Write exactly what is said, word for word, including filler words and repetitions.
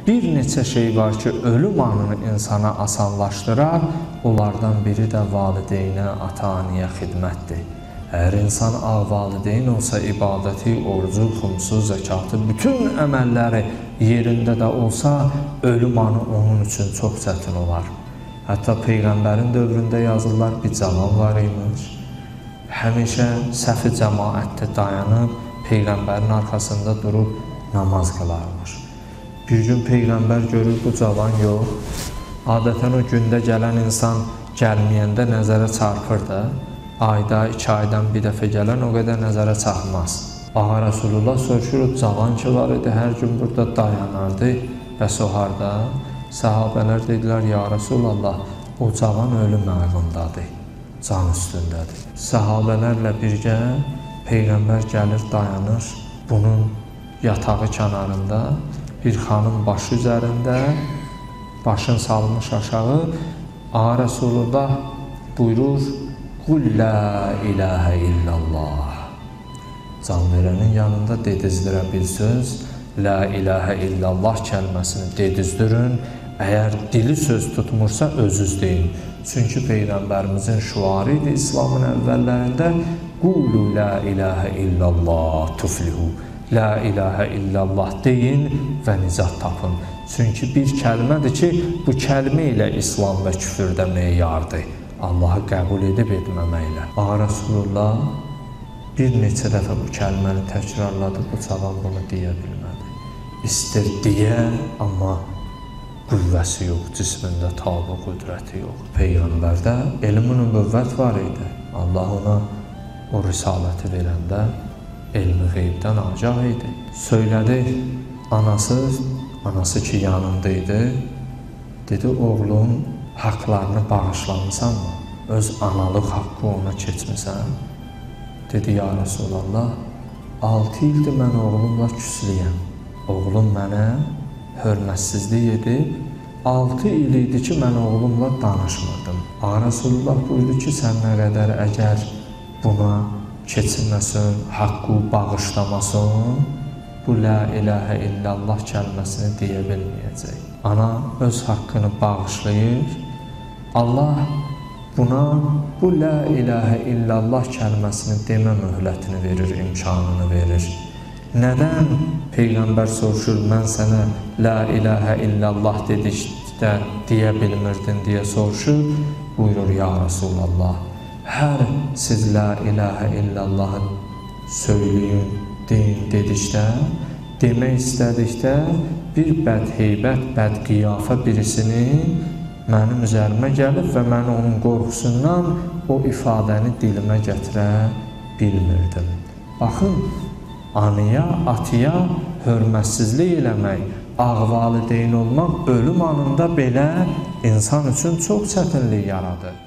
bir neçə şey var ki, ölüm anını insana asanlaşdırar. Onlardan biri də valideynə, ata-anıya xidmətdir. Əgər insan ağ valideyn olsa, ibadəti, orucu, xumsu, zəkatı, bütün əməlləri yerində də olsa, ölüm anı onun üçün çox çətin olar. Hətta Peyğəmbərin dövründə yazırlar, bir cavan var imiş. Həmişə səfi cəmaətdə dayanıb, Peyğəmbərin arxasında durub namaz qılarmış. Bir gün Peyğəmbər görür, bu cavan yox. Adətən o gündə gələn insan gəlməyəndə nəzərə çarpır da. Ayda, iki aydan bir dəfə gələn o qədər nəzərə çarpmaz. Ağa Rasulullah soruşur, o cavan ki var idi, hər gün burada dayanardı və soharda. Səhabələr dedilər, ya Rasulallah, o cavan ölüm ayağındadır, can üstündədir. Səhabələrlə birgə Peyğəmbər gəlir, dayanır, bunun yatağı kənarında, bir xanım başı üzərində, başın salmış aşağı, Ağa Rasulullah buyurur, Qul la ilahə illallah. Can verənin yanında dedizdirə bir söz, la ilahə illallah kəlməsini dedizdirin. Əgər dili söz tutmursa, özüz deyin. Çünki Peyğəmbərimizin şuarı idi İslamın əvvəllərində, Qulu la ilahə illallah tuflihu. La ilahə illallah deyin və nicat tapın. Çünki bir kəlmədir ki, bu kəlmə ilə İslam və küfürdə meyardır. Allahı qəbul edib etməməklə. Ağa Rasulullah bir neçə dəfə bu kəlməni təkrarladı, bu cavan bunu deyə bilmədi. İstir deyə, amma qüvvəsi yox, cismində tabi qüdrəti yox. Peyğəmbərdə elm-i nübüvvət var idi. Allah ona o risaləti verəndə elmi qeybdən agah idi. Söylədi, anası, anası ki yanında idi, dedi, oğlum, haqlarını bağışlamısanmı? Öz analıq haqqı ona keçmisən? Dedi, ya Rasulallah, altı ildir mən oğlumla küslüyəm. Oğlum mənə hörmətsizlik edib, altı il idi ki, mən oğlumla danışmırdım. Ağa Rasulullah buyurdu ki, sən nə qədər əgər buna keçinməsin, haqqı bağışlamasın, bu la ilahə illallah kəlməsini deyə bilməyəcək. Ana öz haqqını bağışlayır, Allah buna bu la ilahə illallah kəlməsini demə möhlətini verir, imkanını verir. Nədən? Peyğəmbər soruşur, mən sənə la ilahə illallah dedikdə deyə bilmirdin deyə soruşur. Buyurur, ya Rasulallah, hər siz la ilahə illallahı söyləyin, deyin dedikdə, demək istədikdə bir bədheybət, bədqiyafə birisini mənim üzərimə gəlib və mən onun qorxusundan o ifadəni dilimə gətirə bilmirdim. Baxın, anıya, atıya hörmətsizlik eləmək, ağ valideyn olmaq ölüm anında belə insan üçün çox çətinlik yaradır.